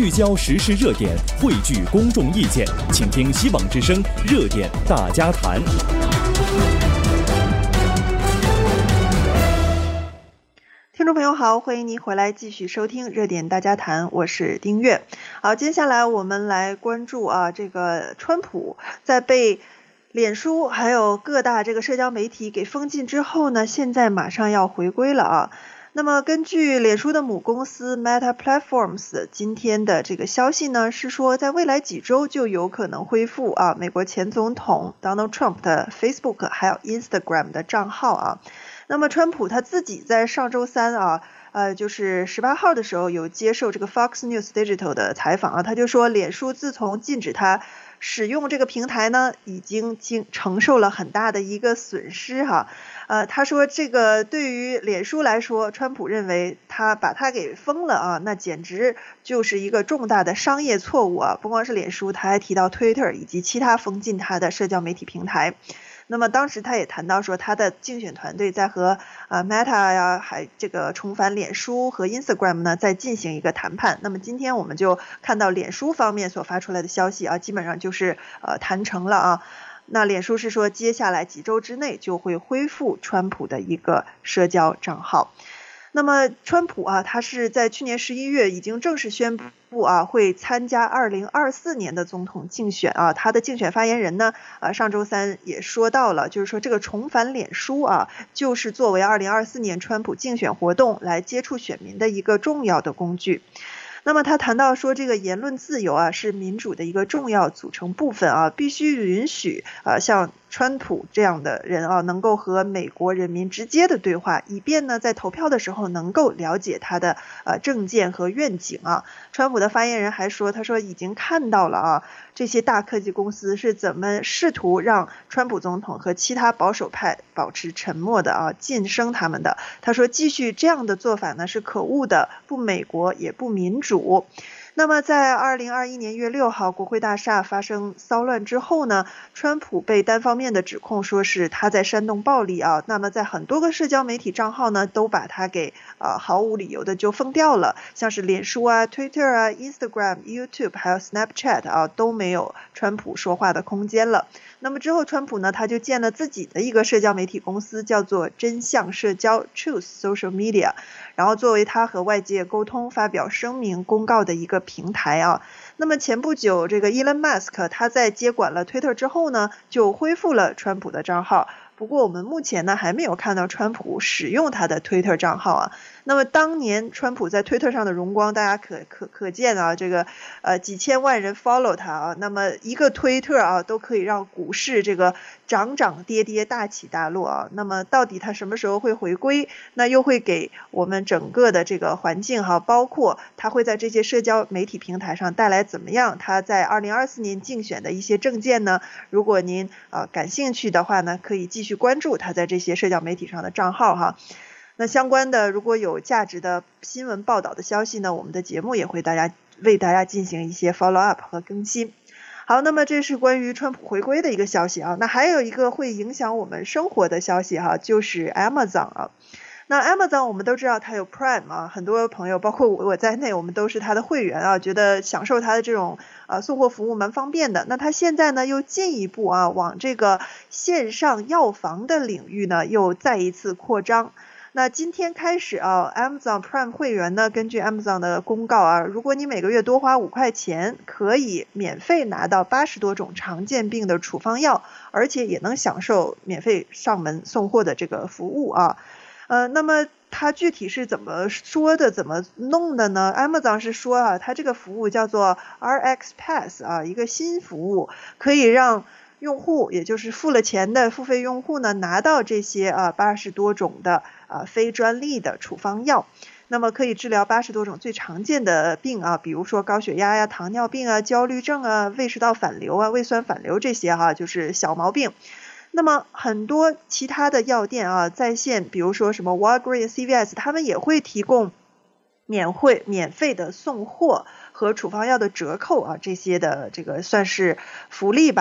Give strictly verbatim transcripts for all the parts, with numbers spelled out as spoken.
聚焦时事热点，汇聚公众意见，请听希望之声热点大家谈。 听众朋友好，欢迎您回来继续收听热点大家谈，我是丁月。好，接下来我们来关注啊，这个川普在被脸书还有各大这个社交媒体给封禁之后呢，现在马上要回归了啊。那么根据脸书的母公司 Meta Platforms 今天的这个消息呢，是说在未来几周就有可能恢复啊美国前总统 Donald Trump 的 Facebook 还有 Instagram 的账号啊。那么川普他自己在上周三啊呃，就是十八号的时候有接受这个 Fox News Digital 的采访啊，他就说脸书自从禁止他使用这个平台呢，已经经承受了很大的一个损失哈。呃，他说这个对于脸书来说，川普认为他把他给封了啊，那简直就是一个重大的商业错误啊。不光是脸书，他还提到 Twitter 以及其他封禁他的社交媒体平台。那么当时他也谈到说，他的竞选团队在和呃 Meta 呀，还这个重返脸书和 Instagram 呢，在进行一个谈判。那么今天我们就看到脸书方面所发出来的消息啊，基本上就是呃谈成了啊。那脸书是说，接下来几周之内就会恢复川普的一个社交账号。那么川普啊，他是在去年十一月已经正式宣布啊，会参加二零二四年的总统竞选啊。他的竞选发言人呢，呃，上周三也说到了，就是说这个重返脸书啊，就是作为二零二四年川普竞选活动来接触选民的一个重要的工具。那么他谈到说，这个言论自由啊是民主的一个重要组成部分啊，必须允许啊像川普这样的人啊能够和美国人民直接的对话，以便呢在投票的时候能够了解他的呃政见和愿景啊。川普的发言人还说，他说已经看到了啊这些大科技公司是怎么试图让川普总统和其他保守派保持沉默的啊，晋升他们的。他说继续这样的做法呢是可恶的，不美国也不民主。那么在二零二一年一月六号国会大厦发生骚乱之后呢，川普被单方面的指控说是他在煽动暴力啊。那么在很多个社交媒体账号呢都把他给呃毫无理由的就封掉了，像是脸书啊 Twitter 啊 Instagram YouTube 还有 Snapchat 啊都没有川普说话的空间了。那么之后川普呢他就建了自己的一个社交媒体公司，叫做真相社交 Truth Social Media， 然后作为他和外界沟通发表声明公告的一个平台啊。那么前不久这个 Elon Musk 他在接管了 Twitter 之后呢，就恢复了川普的账号。不过我们目前呢还没有看到川普使用他的 Twitter 账号啊。那么当年川普在 Twitter 上的荣光，大家可可可见啊，这个呃几千万人 follow 他啊，那么一个推特啊都可以让股市这个涨涨跌跌大起大落啊。那么到底他什么时候会回归？那又会给我们整个的这个环境哈，包括他会在这些社交媒体平台上带来怎么样他在二零二四年竞选的一些政见呢？如果您呃感兴趣的话呢，可以继续关注他在这些社交媒体上的账号哈。那相关的如果有价值的新闻报道的消息呢，我们的节目也会大家为大家进行一些 follow up 和更新。好，那么这是关于川普回归的一个消息啊。那还有一个会影响我们生活的消息哈，就是 Amazon 啊。那 Amazon 我们都知道它有 Prime 啊，很多朋友包括我在内，我们都是它的会员啊，觉得享受它的这种呃送货服务蛮方便的。那它现在呢又进一步啊往这个线上药房的领域呢又再一次扩张。那今天开始啊 Amazon Prime 会员呢，根据 Amazon 的公告啊，如果你每个月多花五块钱，可以免费拿到八十多种常见病的处方药，而且也能享受免费上门送货的这个服务啊。呃，那么它具体是怎么说的，怎么弄的呢？ Amazon 是说啊，它这个服务叫做 R X Pass 啊，一个新服务，可以让用户，也就是付了钱的付费用户呢，拿到这些啊八十多种的啊非专利的处方药，那么可以治疗八十多种最常见的病啊，比如说高血压呀、糖尿病啊、焦虑症啊、胃食道反流啊、胃酸反流这些哈、啊，就是小毛病。那么很多其他的药店啊，在线，比如说什么 Walgreens、C V S， 他们也会提供免费免费的送货和处方药的折扣啊，这些的这个算是福利吧。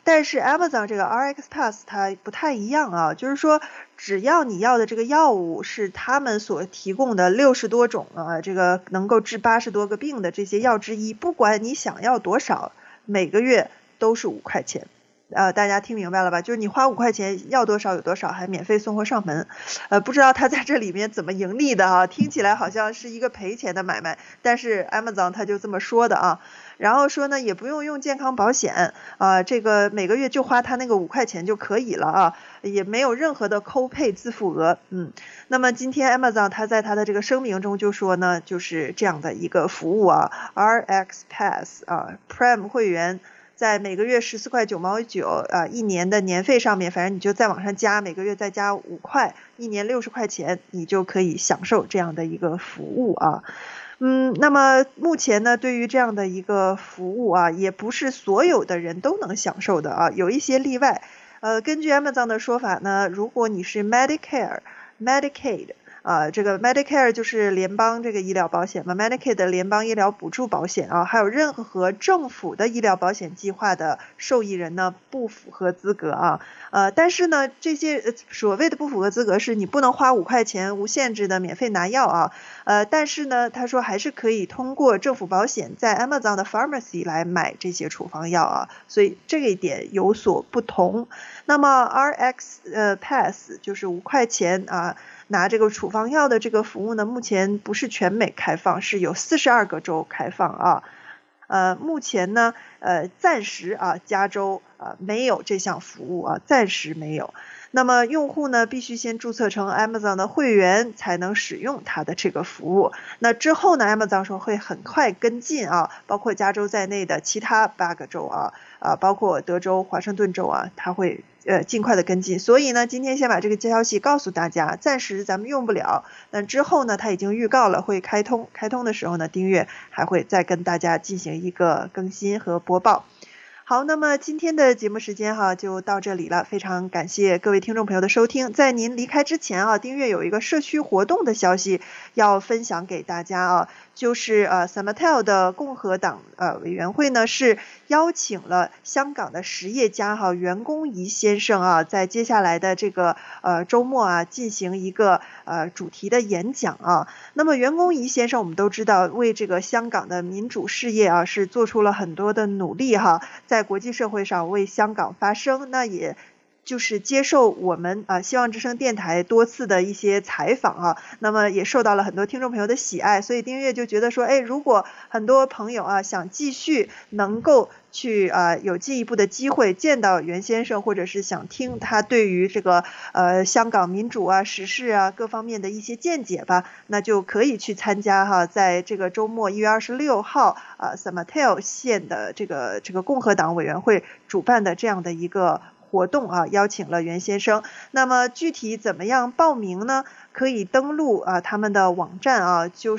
但是 Amazon 这个 R X Pass 它不太一样啊，就是说只要你要的这个药物是他们所提供的六十多种啊，这个能够治八十多个病的这些药之一，不管你想要多少，每个月都是五块钱。呃，大家听明白了吧？就是你花五块钱要多少有多少，还免费送货上门。呃，不知道他在这里面怎么盈利的啊？听起来好像是一个赔钱的买卖，但是 Amazon 他就这么说的啊。然后说呢，也不用用健康保险啊、呃，这个每个月就花他那个五块钱就可以了啊，也没有任何的扣配自付额。嗯，那么今天 Amazon 他在他的这个声明中就说呢，就是这样的一个服务啊 ，R X Pass 啊 ，Prime 会员。在每个月十四块九毛九啊，一年的年费上面，反正你就再往上加，每个月再加五块，一年六十块钱，你就可以享受这样的一个服务啊。嗯，那么目前呢，对于这样的一个服务啊，也不是所有的人都能享受的啊，有一些例外。呃，根据 Amazon 的说法呢，如果你是 Medicare、Medicaid。啊，这个 Medicare 就是联邦这个医疗保险嘛 ，Medicaid 的联邦医疗补助保险啊，还有任何政府的医疗保险计划的受益人呢，不符合资格啊。呃，但是呢，这些、呃、所谓的不符合资格是你不能花五块钱无限制的免费拿药啊。呃，但是呢，他说还是可以通过政府保险在 Amazon 的 Pharmacy 来买这些处方药啊，所以这一点有所不同。那么 R X 呃 Pass 就是五块钱啊。拿这个处方药的这个服务呢，目前不是全美开放，是有四十二个州开放啊。呃，目前呢，呃，暂时啊，加州啊没有这项服务啊，暂时没有。那么用户呢，必须先注册成 Amazon 的会员才能使用它的这个服务。那之后呢 ，Amazon 说会很快跟进啊，包括加州在内的其他八个州啊，啊，包括德州、华盛顿州啊，它会。呃，尽快的跟进，所以呢，今天先把这个消息告诉大家，暂时咱们用不了，但之后呢，它已经预告了会开通，开通的时候呢，丁月还会再跟大家进行一个更新和播报。好，那么今天的节目时间哈就到这里了，非常感谢各位听众朋友的收听。在您离开之前啊，丁月有一个社区活动的消息要分享给大家啊，就是呃 San Mateo 的共和党呃委员会呢是邀请了香港的实业家哈袁弓夷先生啊，在接下来的这个呃周末啊进行一个呃主题的演讲啊。那么袁弓夷先生我们都知道，为这个香港的民主事业啊是做出了很多的努力哈，在国际社会上为香港发声，那也就是接受我们啊希望之声电台多次的一些采访啊，那么也受到了很多听众朋友的喜爱，所以丁月就觉得说，哎，如果很多朋友啊想继续能够去啊有进一步的机会见到袁先生，或者是想听他对于这个呃香港民主啊、时事啊各方面的一些见解吧，那就可以去参加哈，在这个周末一月二十六号啊 San Mateo 县的这个这个共和党委员会主办的这样的一个活动啊，邀请了袁先生。那么具体怎么样报名呢？可以登录啊他们的网站啊，就是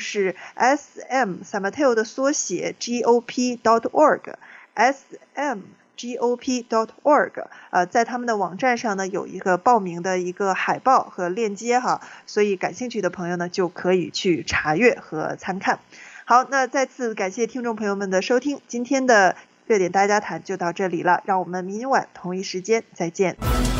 S M San Mateo 的缩写 G O P dot org。S M G O P dot org 呃，在他们的网站上呢有一个报名的一个海报和链接哈，所以感兴趣的朋友呢就可以去查阅和参看。好，那再次感谢听众朋友们的收听，今天的热点大家谈就到这里了，让我们明晚同一时间再见。